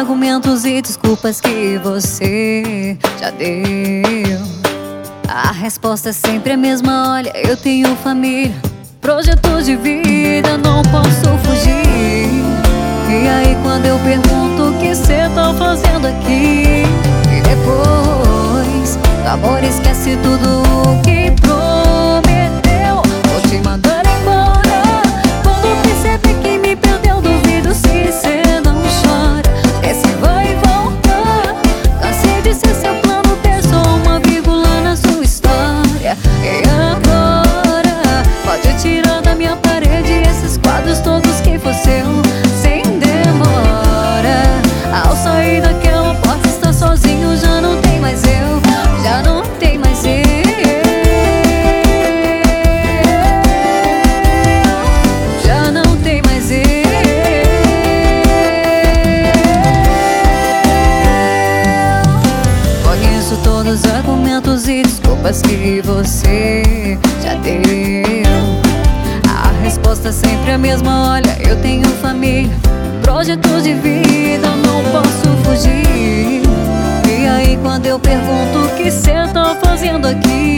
argumentos e desculpas que você já deu. A resposta é sempre a mesma: olha, eu tenho família, projeto de vida, não posso fugir. E aí quando eu pergunto o que cê tá fazendo aqui, e depois do amor esquece tudo o que prometeu, vou te mandar embora. Quando perceber que me perdeu, duvido se cê não chora. Esse vai voltar, cansei de ser seu plano, ter só uma vírgula na sua história. E agora pode tirar da minha parede esses quadros todos que foi seu, sem demora. Ao sair daquela porta está sozinho, já não tem mais eu, já não tem mais eu, já não tem mais eu. Conheço todos os argumentos e desculpas que você já deu. A resposta é sempre a mesma: olha, eu tenho família, projeto de vida, não posso fugir. E aí quando eu pergunto o que cê tá fazendo aqui,